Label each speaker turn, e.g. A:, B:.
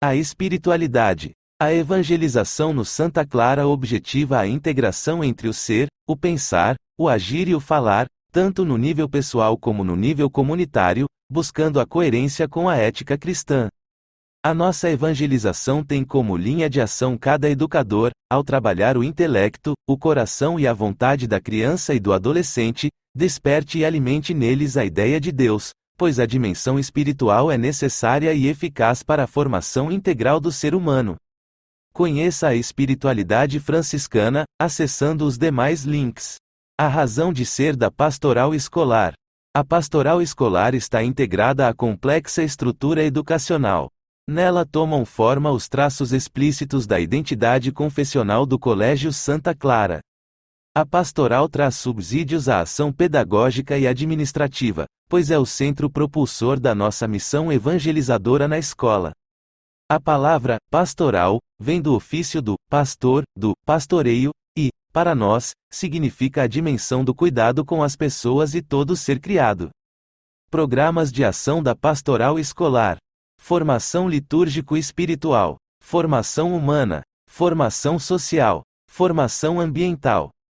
A: A espiritualidade. A evangelização no Santa Clara objetiva a integração entre o ser, o pensar, o agir e o falar, tanto no nível pessoal como no nível comunitário, buscando a coerência com a ética cristã. A nossa evangelização tem como linha de ação cada educador, ao trabalhar o intelecto, o coração e a vontade da criança e do adolescente, desperte e alimente neles a ideia de Deus, pois a dimensão espiritual é necessária e eficaz para a formação integral do ser humano. Conheça a espiritualidade franciscana, acessando os demais links. A razão de ser da pastoral escolar. A pastoral escolar está integrada à complexa estrutura educacional. Nela tomam forma os traços explícitos da identidade confessional do Colégio Santa Clara. A pastoral traz subsídios à ação pedagógica e administrativa, pois é o centro propulsor da nossa missão evangelizadora na escola. A palavra pastoral vem do ofício do pastor, do pastoreio, e, para nós, significa a dimensão do cuidado com as pessoas e todo ser criado. Programas de ação da pastoral escolar: formação litúrgico-espiritual, formação humana, formação social, formação ambiental.